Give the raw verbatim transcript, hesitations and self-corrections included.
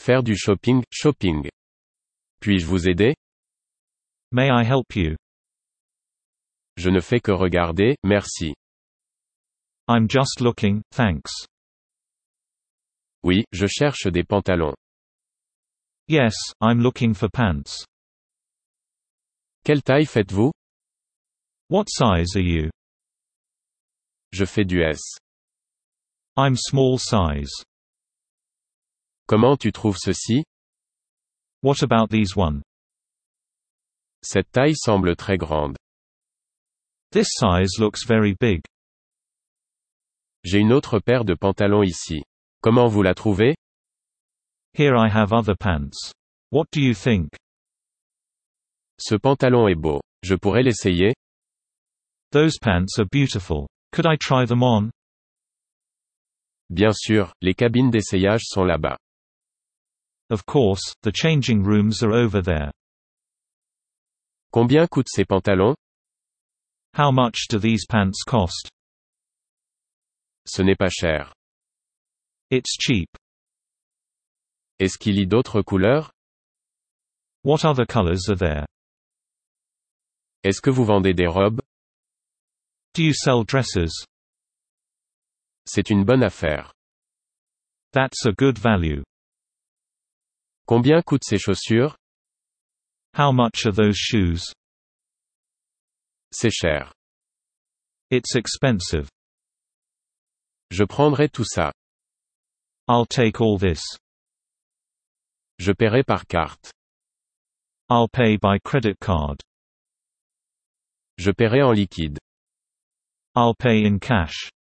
Faire du shopping, shopping. Puis-je vous aider? May I help you? Je ne fais que regarder, merci. I'm just looking, thanks. Oui, je cherche des pantalons. Yes, I'm looking for pants. Quelle taille faites-vous? What size are you? Je fais du S. I'm small size. Comment tu trouves ceci? What about these one? Cette taille semble très grande. This size looks very big. J'ai une autre paire de pantalons ici. Comment vous la trouvez? Here I have other pants. What do you think? Ce pantalon est beau. Je pourrais l'essayer? Those pants are beautiful. Could I try them on? Bien sûr, les cabines d'essayage sont là-bas. Of course, the changing rooms are over there. Combien coûtent ces pantalons? How much do these pants cost? Ce n'est pas cher. It's cheap. Est-ce qu'il y a d'autres couleurs? What other colors are there? Est-ce que vous vendez des robes? Do you sell dresses? C'est une bonne affaire. That's a good value. Combien coûtent ces chaussures? How much are those shoes? C'est cher. It's expensive. Je prendrai tout ça. I'll take all this. Je paierai par carte. I'll pay by credit card. Je paierai en liquide. I'll pay in cash.